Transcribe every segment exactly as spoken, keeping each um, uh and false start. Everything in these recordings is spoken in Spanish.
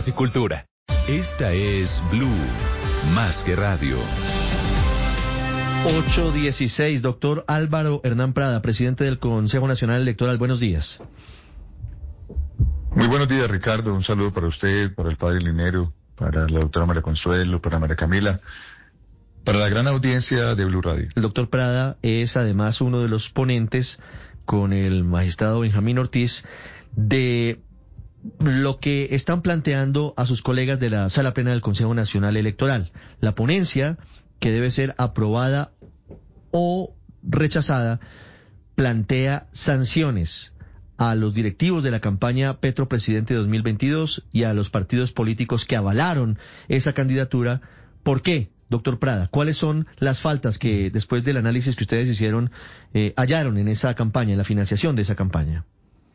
y cultura. Esta es Blue, más que radio. ocho dieciséis, doctor Álvaro Hernán Prada, presidente del Consejo Nacional Electoral. Buenos días. Muy buenos días, Ricardo. Un saludo para usted, para el padre Linero, para la doctora María Consuelo, para María Camila, para la gran audiencia de Blue Radio. El doctor Prada es además uno de los ponentes con el magistrado Benjamín Ortiz de lo que están planteando a sus colegas de la Sala Plena del Consejo Nacional Electoral. La ponencia, que debe ser aprobada o rechazada, plantea sanciones a los directivos de la campaña Petro Presidente dos mil veintidós y a los partidos políticos que avalaron esa candidatura. ¿Por qué, doctor Prada? ¿Cuáles son las faltas que, después del análisis que ustedes hicieron, eh, hallaron en esa campaña, en la financiación de esa campaña?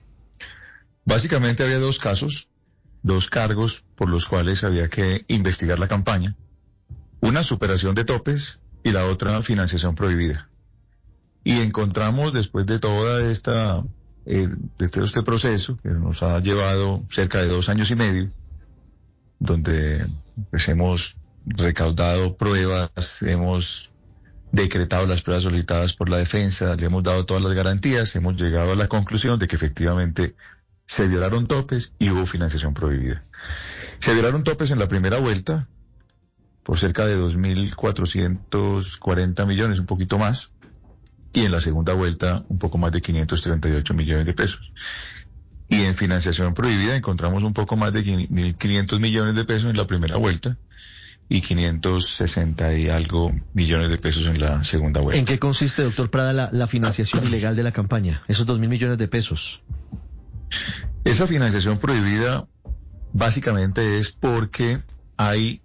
Básicamente había dos casos, dos cargos por los cuales había que investigar la campaña. Una, superación de topes, y la otra, financiación prohibida. Y encontramos, después de toda esta, eh, de todo este proceso, que nos ha llevado cerca de dos años y medio, donde pues hemos recaudado pruebas, hemos decretado las pruebas solicitadas por la defensa, le hemos dado todas las garantías, hemos llegado a la conclusión de que efectivamente se violaron topes y hubo financiación prohibida. Se violaron topes en la primera vuelta por cerca de dos mil cuatrocientos cuarenta millones, un poquito más, y en la segunda vuelta un poco más de quinientos treinta y ocho millones de pesos. Y en financiación prohibida encontramos un poco más de mil quinientos millones de pesos en la primera vuelta y quinientos sesenta y algo millones de pesos en la segunda vuelta. ¿En qué consiste, doctor Prada, la, la financiación ilegal de la campaña? Esos dos mil millones de pesos. Esa financiación prohibida básicamente es porque hay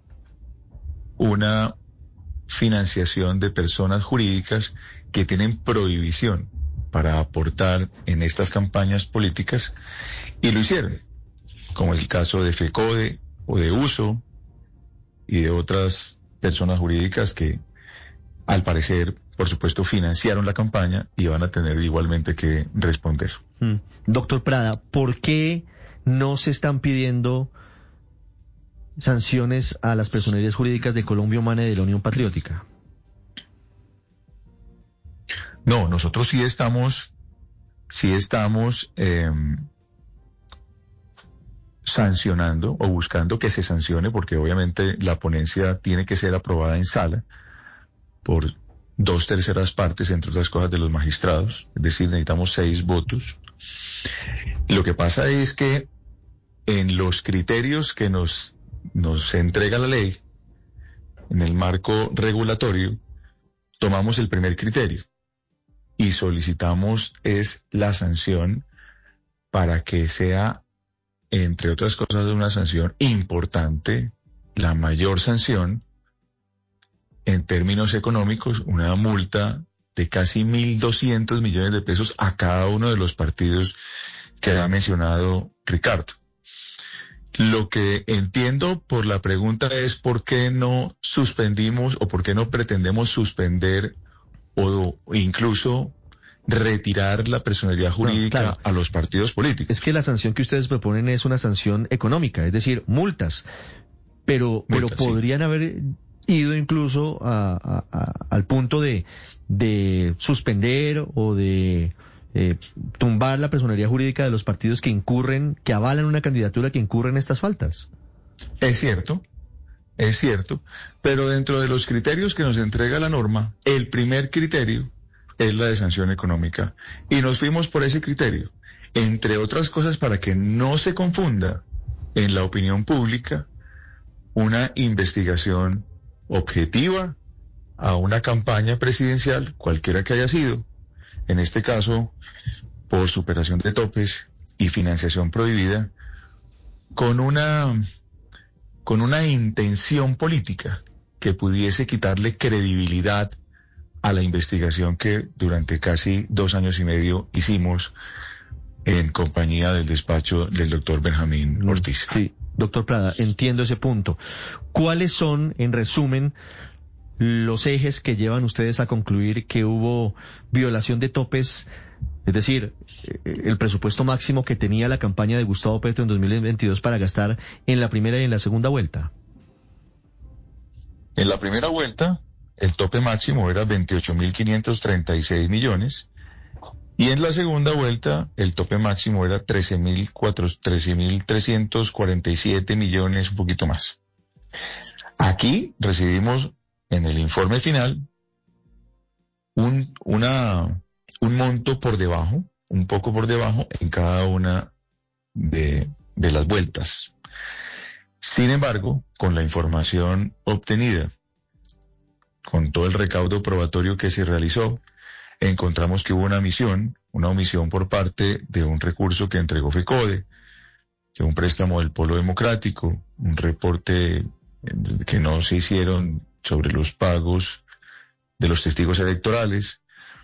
una financiación de personas jurídicas que tienen prohibición para aportar en estas campañas políticas y lo hicieron, como el caso de FECODE o de Uso y de otras personas jurídicas que al parecer, por supuesto, financiaron la campaña y van a tener igualmente que responder. Mm. Doctor Prada, ¿por qué no se están pidiendo sanciones a las personerías jurídicas de Colombia Humana y de la Unión Patriótica? No, nosotros sí estamos, sí estamos eh, sancionando o buscando que se sancione, porque obviamente la ponencia tiene que ser aprobada en sala por dos terceras partes, entre otras cosas, de los magistrados, es decir, necesitamos seis votos. Lo que pasa es que en los criterios que nos, nos entrega la ley, en el marco regulatorio, tomamos el primer criterio y solicitamos es la sanción para que sea, entre otras cosas, una sanción importante, la mayor sanción en términos económicos, una multa de casi mil doscientos millones de pesos a cada uno de los partidos que ha mencionado Ricardo. Lo que entiendo por la pregunta es por qué no suspendimos o por qué no pretendemos suspender o incluso retirar la personalidad jurídica no, claro. a los partidos políticos. Es que la sanción que ustedes proponen es una sanción económica, es decir, multas, pero, multas, pero podrían sí. haber ido incluso a, a, a, al punto de, de suspender o de eh, tumbar la personería jurídica de los partidos que incurren, que avalan una candidatura que incurre en estas faltas. Es cierto, es cierto, pero dentro de los criterios que nos entrega la norma, el primer criterio es la de sanción económica. Y nos fuimos por ese criterio, entre otras cosas para que no se confunda en la opinión pública una investigación objetiva a una campaña presidencial, cualquiera que haya sido, en este caso por superación de topes y financiación prohibida, con una, con una intención política que pudiese quitarle credibilidad a la investigación que durante casi dos años y medio hicimos en compañía del despacho del doctor Benjamín Ortiz. Sí, doctor Prada, entiendo ese punto. ¿Cuáles son, en resumen, los ejes que llevan ustedes a concluir que hubo violación de topes, es decir, el presupuesto máximo que tenía la campaña de Gustavo Petro en dos mil veintidós para gastar en la primera y en la segunda vuelta? En la primera vuelta, el tope máximo era veintiocho mil quinientos treinta y seis millones, y en la segunda vuelta, el tope máximo era trece mil trescientos cuarenta y siete millones, un poquito más. Aquí recibimos en el informe final un, una, un monto por debajo, un poco por debajo en cada una de, de las vueltas. Sin embargo, con la información obtenida, con todo el recaudo probatorio que se realizó, encontramos que hubo una omisión, una omisión por parte de un recurso que entregó FECODE, que un préstamo del Polo Democrático, un reporte que no se hicieron sobre los pagos de los testigos electorales,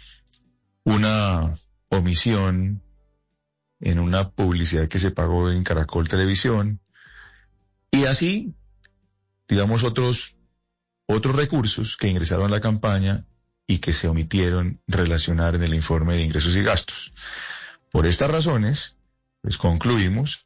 una omisión en una publicidad que se pagó en Caracol Televisión, y así, digamos, otros, otros recursos que ingresaron a la campaña y que se omitieron relacionar en el informe de ingresos y gastos. Por estas razones, pues concluimos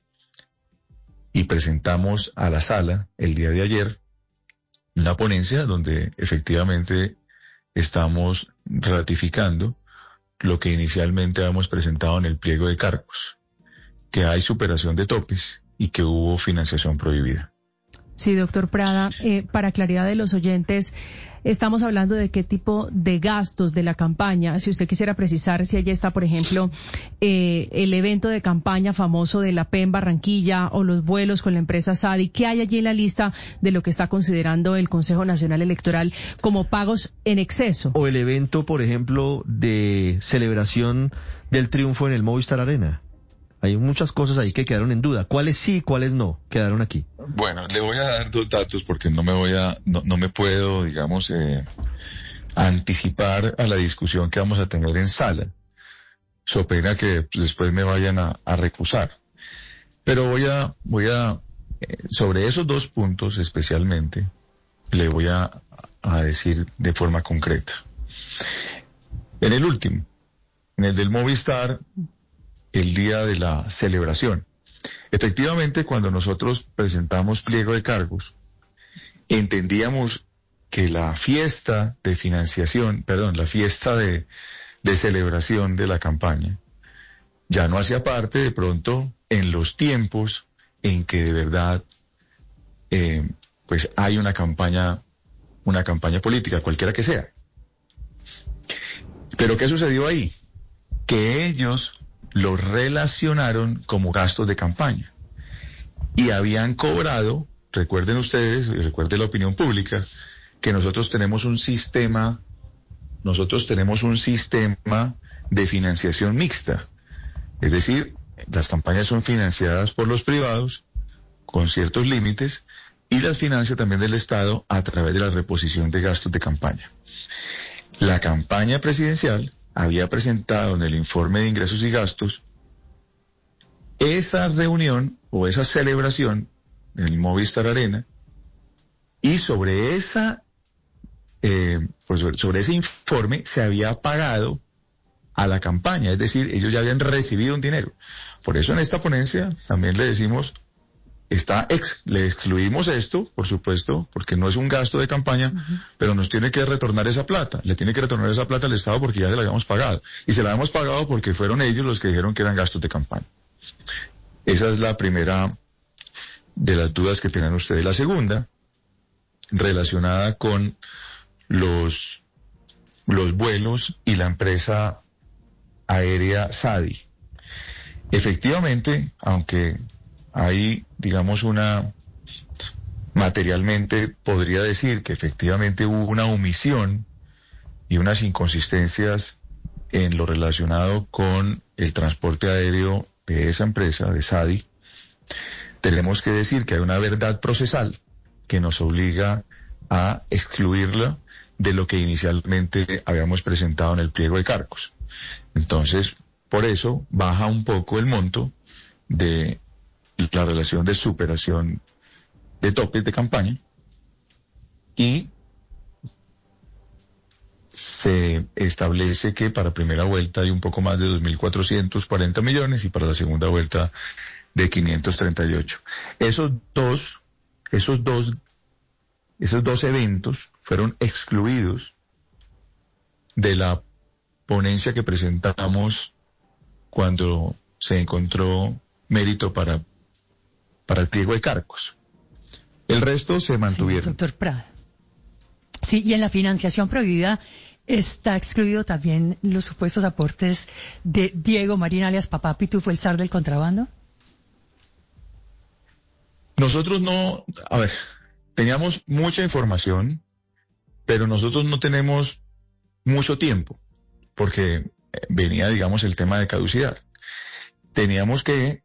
y presentamos a la sala el día de ayer una ponencia donde efectivamente estamos ratificando lo que inicialmente habíamos presentado en el pliego de cargos, que hay superación de topes y que hubo financiación prohibida. Sí, doctor Prada, eh, para claridad de los oyentes, estamos hablando de qué tipo de gastos de la campaña. Si usted quisiera precisar si allí está, por ejemplo, eh, el evento de campaña famoso de la P E en Barranquilla o los vuelos con la empresa Sadi, ¿qué hay allí en la lista de lo que está considerando el Consejo Nacional Electoral como pagos en exceso? O el evento, por ejemplo, de celebración del triunfo en el Movistar Arena. Hay muchas cosas ahí que quedaron en duda. ¿Cuáles sí, cuáles no quedaron aquí? Bueno, le voy a dar dos datos porque no me voy a, no, no me puedo, digamos, eh, anticipar a la discusión que vamos a tener en sala. So pena que después me vayan a, a recusar. Pero voy a, voy a, eh, sobre esos dos puntos especialmente, le voy a, a decir de forma concreta. En el último, en el del Movistar, el día de la celebración. Efectivamente, cuando nosotros presentamos pliego de cargos, entendíamos que la fiesta de financiación, perdón, la fiesta de, de celebración de la campaña, ya no hacía parte de pronto en los tiempos en que de verdad, eh, pues hay una campaña, una campaña política, cualquiera que sea. Pero ¿qué sucedió ahí? Que ellos lo relacionaron como gastos de campaña y habían cobrado, recuerden ustedes, y recuerde la opinión pública, que nosotros tenemos un sistema, nosotros tenemos un sistema de financiación mixta, es decir, las campañas son financiadas por los privados con ciertos límites y las financia también del Estado a través de la reposición de gastos de campaña. La campaña presidencial había presentado en el informe de ingresos y gastos esa reunión o esa celebración en el Movistar Arena, y sobre esa eh, pues sobre, sobre ese informe se había pagado a la campaña, es decir, ellos ya habían recibido un dinero. Por eso en esta ponencia también le decimos, está ex, le excluimos esto, por supuesto, porque no es un gasto de campaña, uh-huh. pero nos tiene que retornar esa plata, le tiene que retornar esa plata al Estado porque ya se la habíamos pagado, y se la habíamos pagado porque fueron ellos los que dijeron que eran gastos de campaña. Esa es la primera de las dudas que tienen ustedes. La segunda, relacionada con los, los vuelos y la empresa aérea Sadi. Efectivamente, aunque hay, digamos, una, materialmente podría decir que efectivamente hubo una omisión y unas inconsistencias en lo relacionado con el transporte aéreo de esa empresa, de Sadi. Tenemos que decir que hay una verdad procesal que nos obliga a excluirla de lo que inicialmente habíamos presentado en el pliego de cargos. Entonces, por eso baja un poco el monto de la relación de superación de topes de campaña y se establece que para primera vuelta hay un poco más de dos mil cuatrocientos cuarenta millones y para la segunda vuelta de quinientos treinta y ocho. Esos dos, esos dos, esos dos eventos fueron excluidos de la ponencia que presentamos cuando se encontró mérito para, para el pliego de cargos. El resto se mantuvieron. Sí, doctor Prada. Sí, y en la financiación prohibida está excluido también los supuestos aportes de Diego Marín, alias Papá Pitufo, el zar del contrabando. Nosotros no, a ver, teníamos mucha información, pero nosotros no tenemos mucho tiempo, porque venía, digamos, el tema de caducidad. Teníamos que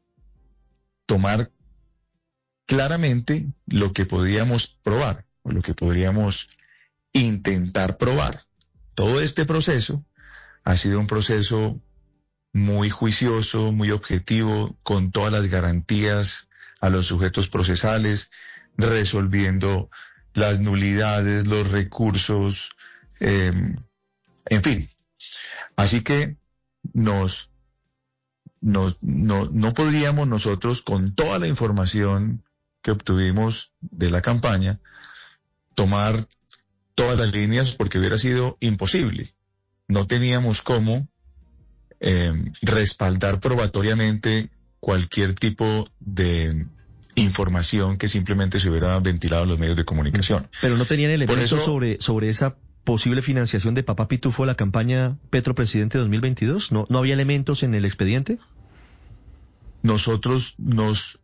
tomar claramente lo que podíamos probar, o lo que podríamos intentar probar. Todo este proceso ha sido un proceso muy juicioso, muy objetivo, con todas las garantías a los sujetos procesales, resolviendo las nulidades, los recursos, eh, en fin. Así que nos, nos, no, no podríamos nosotros, con toda la información que obtuvimos de la campaña, tomar todas las líneas porque hubiera sido imposible. No teníamos cómo eh, respaldar probatoriamente cualquier tipo de información que simplemente se hubiera ventilado en los medios de comunicación. Pero no tenían elementos eso, sobre, sobre esa posible financiación de Papá Pitufo a la campaña Petro Presidente dos mil veintidós. ¿No, no había elementos en el expediente? Nosotros nos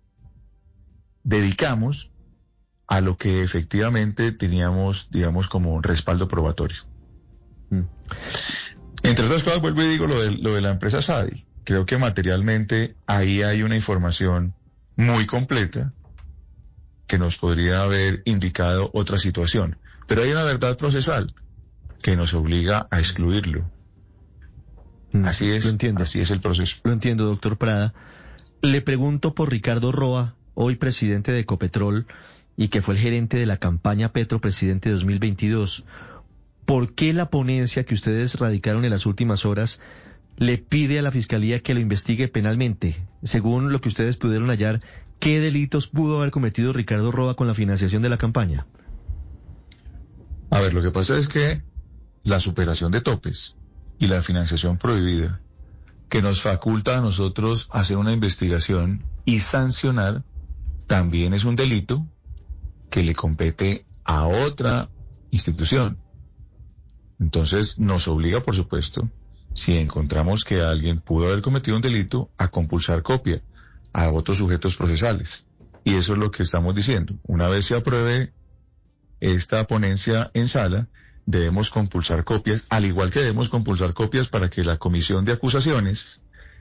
dedicamos a lo que efectivamente teníamos, digamos, como respaldo probatorio. Mm. Entre otras cosas, vuelvo y digo lo de, lo de la empresa Sadi. Creo que materialmente ahí hay una información muy completa que nos podría haber indicado otra situación. Pero hay una verdad procesal que nos obliga a excluirlo. Mm, así es, lo entiendo. Así es el proceso. Lo entiendo, doctor Prada. Le pregunto por Ricardo Roa, hoy presidente de Ecopetrol, y que fue el gerente de la campaña Petro Presidente dos mil veintidós. ¿Por qué la ponencia que ustedes radicaron en las últimas horas le pide a la Fiscalía que lo investigue penalmente? Según lo que ustedes pudieron hallar, ¿qué delitos pudo haber cometido Ricardo Roa con la financiación de la campaña? A ver, lo que pasa es que la superación de topes y la financiación prohibida, que nos faculta a nosotros hacer una investigación y sancionar, también es un delito que le compete a otra institución. Entonces nos obliga, por supuesto, si encontramos que alguien pudo haber cometido un delito, a compulsar copia a otros sujetos procesales. Y eso es lo que estamos diciendo. Una vez se apruebe esta ponencia en sala, debemos compulsar copias, al igual que debemos compulsar copias para que la comisión de acusaciones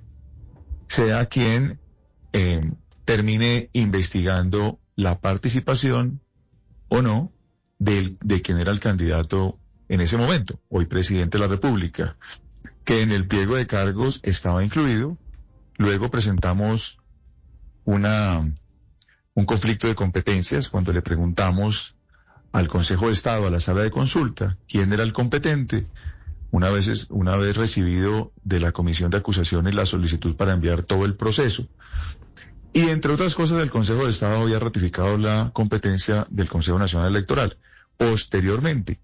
sea quien eh, termine investigando la participación o no de, de quien era el candidato en ese momento, hoy presidente de la República, que en el pliego de cargos estaba incluido. Luego presentamos una un conflicto de competencias cuando le preguntamos al Consejo de Estado, a la sala de consulta, quién era el competente. Una vez, una vez recibido de la Comisión de Acusaciones la solicitud para enviar todo el proceso. Y entre otras cosas, el Consejo de Estado había ratificado la competencia del Consejo Nacional Electoral. Posteriormente,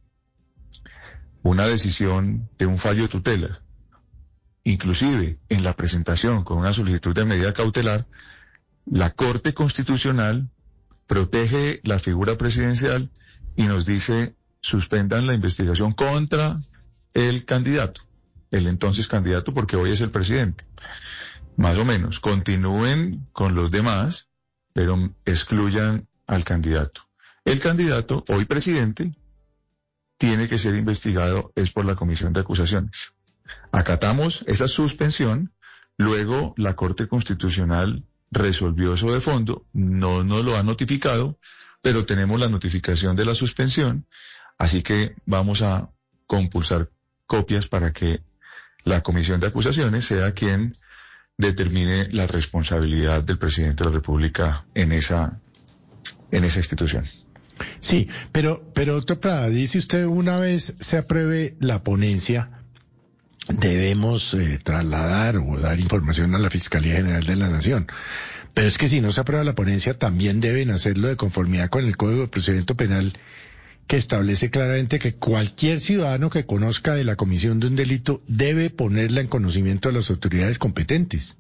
una decisión de un fallo de tutela, inclusive en la presentación con una solicitud de medida cautelar, la Corte Constitucional protege la figura presidencial y nos dice suspendan la investigación contra el candidato, el entonces candidato, porque hoy es el presidente. Más o menos, continúen con los demás, pero excluyan al candidato. El candidato, hoy presidente, tiene que ser investigado, es por la Comisión de Acusaciones. Acatamos esa suspensión, luego la Corte Constitucional resolvió eso de fondo, no nos lo ha notificado, pero tenemos la notificación de la suspensión, así que vamos a compulsar copias para que la Comisión de Acusaciones sea quien determine la responsabilidad del presidente de la República en esa, en esa institución. Sí, pero, pero doctor Prada, dice usted, una vez se apruebe la ponencia, debemos eh, trasladar o dar información a la Fiscalía General de la Nación. Pero es que si no se aprueba la ponencia, también deben hacerlo de conformidad con el Código de Procedimiento Penal, que establece claramente que cualquier ciudadano que conozca de la comisión de un delito debe ponerla en conocimiento de las autoridades competentes.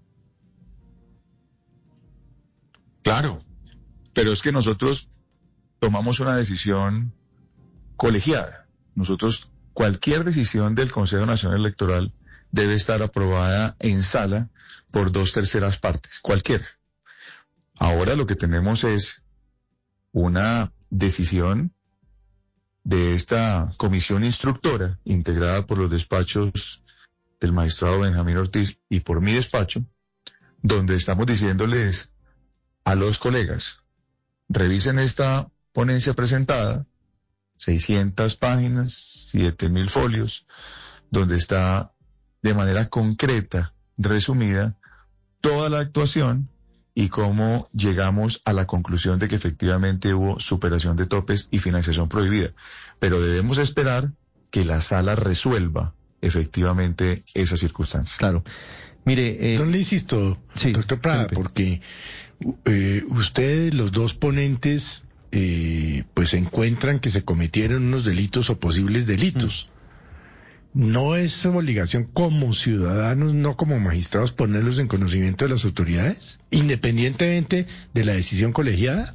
Claro, pero es que nosotros tomamos una decisión colegiada. Nosotros, cualquier decisión del Consejo Nacional Electoral debe estar aprobada en sala por dos terceras partes, cualquiera. Ahora lo que tenemos es una decisión de esta comisión instructora integrada por los despachos del magistrado Benjamín Ortiz y por mi despacho, donde estamos diciéndoles a los colegas, revisen esta ponencia presentada, seiscientas páginas, siete mil folios, donde está de manera concreta, resumida, toda la actuación y cómo llegamos a la conclusión de que efectivamente hubo superación de topes y financiación prohibida. Pero debemos esperar que la sala resuelva efectivamente esas circunstancias. Claro. Mire, eh, Entonces le insisto, sí, doctor Prada, Felipe. porque eh, ustedes, los dos ponentes, eh, pues encuentran que se cometieron unos delitos o posibles delitos. Mm. ¿No es obligación como ciudadanos, no como magistrados, ponerlos en conocimiento de las autoridades, independientemente de la decisión colegiada?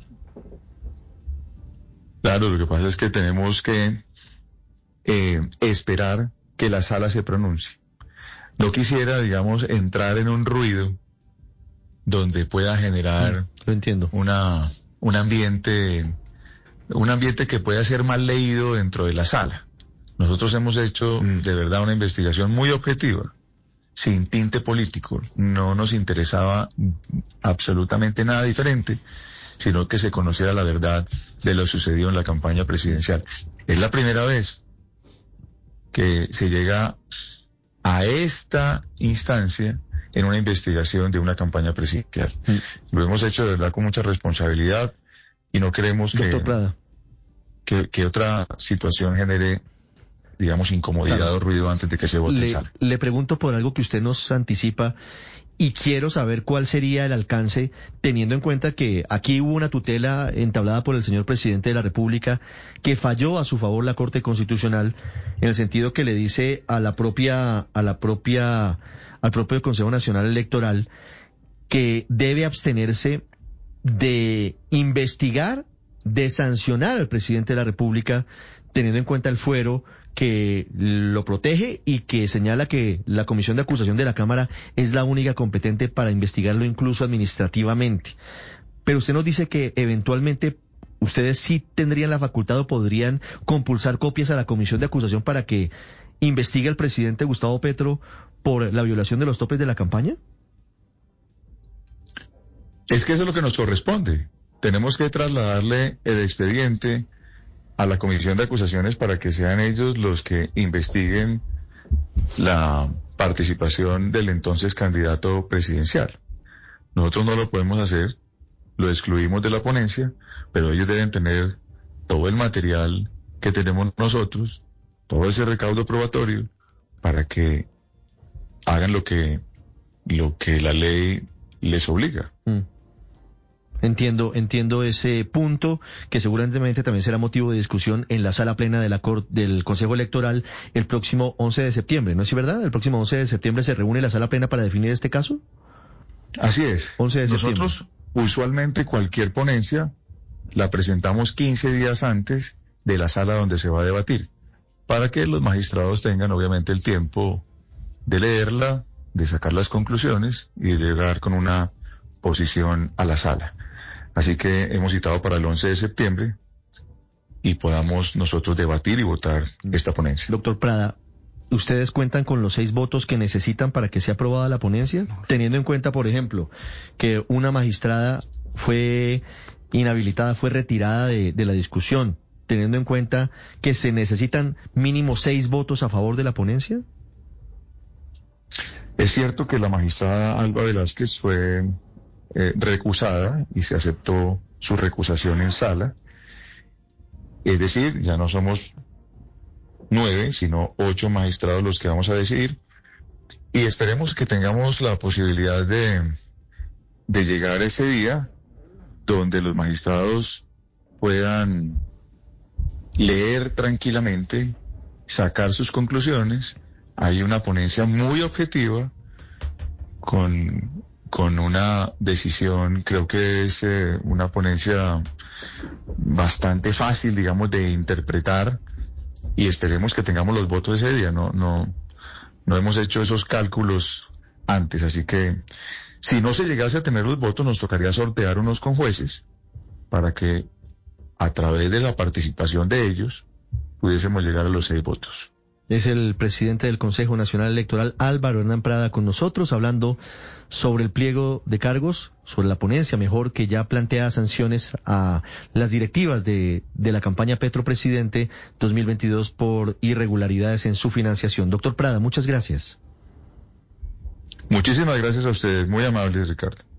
Claro, lo que pasa es que tenemos que eh, esperar que la sala se pronuncie. No quisiera, digamos, entrar en un ruido donde pueda generar mm, lo entiendo. una un ambiente un ambiente que pueda ser mal leído dentro de la sala. Nosotros hemos hecho mm. de verdad una investigación muy objetiva, sin tinte político. No nos interesaba absolutamente nada diferente, sino que se conociera la verdad de lo sucedido en la campaña presidencial. Es la primera vez que se llega a esta instancia en una investigación de una campaña presidencial. Mm. Lo hemos hecho de verdad con mucha responsabilidad y no queremos que, que, que otra situación genere, digamos, incomodidad claro. o ruido antes de que se vote le, en sala. Le pregunto por algo que usted nos anticipa y quiero saber cuál sería el alcance, teniendo en cuenta que aquí hubo una tutela entablada por el señor presidente de la República que falló a su favor la Corte Constitucional, en el sentido que le dice a la propia, a la propia, al propio Consejo Nacional Electoral que debe abstenerse de investigar, de sancionar al presidente de la República, teniendo en cuenta el fuero que lo protege y que señala que la comisión de acusación de la Cámara es la única competente para investigarlo incluso administrativamente. Pero usted nos dice que eventualmente ustedes sí tendrían la facultad o podrían compulsar copias a la comisión de acusación para que investigue al presidente Gustavo Petro por la violación de los topes de la campaña. Es que eso es lo que nos corresponde. Tenemos que trasladarle el expediente a la comisión de acusaciones para que sean ellos los que investiguen la participación del entonces candidato presidencial. Nosotros no lo podemos hacer, lo excluimos de la ponencia, pero ellos deben tener todo el material que tenemos nosotros, todo ese recaudo probatorio, para que hagan lo que, lo que la ley les obliga. Mm. Entiendo, entiendo ese punto, que seguramente también será motivo de discusión en la sala plena de la Cor- del Consejo Electoral el próximo once de septiembre, ¿no es verdad? El próximo once de septiembre se reúne la sala plena para definir este caso. Así es. once de septiembre. Nosotros, usualmente, cualquier ponencia la presentamos quince días antes de la sala donde se va a debatir, para que los magistrados tengan, obviamente, el tiempo de leerla, de sacar las conclusiones y de llegar con una posición a la sala. Así que hemos citado para el once de septiembre y podamos nosotros debatir y votar esta ponencia. Doctor Prada, ¿ustedes cuentan con los seis votos que necesitan para que sea aprobada la ponencia? Teniendo en cuenta, por ejemplo, que una magistrada fue inhabilitada, fue retirada de, de la discusión, teniendo en cuenta que se necesitan mínimo seis votos a favor de la ponencia. Es cierto que la magistrada Alba Velázquez fue Eh, recusada y se aceptó su recusación en sala, Es decir, ya no somos nueve, sino ocho magistrados los que vamos a decidir, y esperemos que tengamos la posibilidad de, de llegar a ese día donde los magistrados puedan leer tranquilamente, sacar sus conclusiones. Hay una ponencia muy objetiva con, con una decisión, creo que es eh, una ponencia bastante fácil, digamos, de interpretar, y esperemos que tengamos los votos ese día. No, no, no hemos hecho esos cálculos antes, así que si no se llegase a tener los votos, nos tocaría sortear unos con jueces para que a través de la participación de ellos pudiésemos llegar a los seis votos. Es el presidente del Consejo Nacional Electoral, Álvaro Hernán Prada, con nosotros, hablando sobre el pliego de cargos, sobre la ponencia, mejor, que ya plantea sanciones a las directivas de, de la campaña Petro Presidente dos mil veintidós por irregularidades en su financiación. Doctor Prada, muchas gracias. Muchísimas gracias a ustedes, muy amables, Ricardo.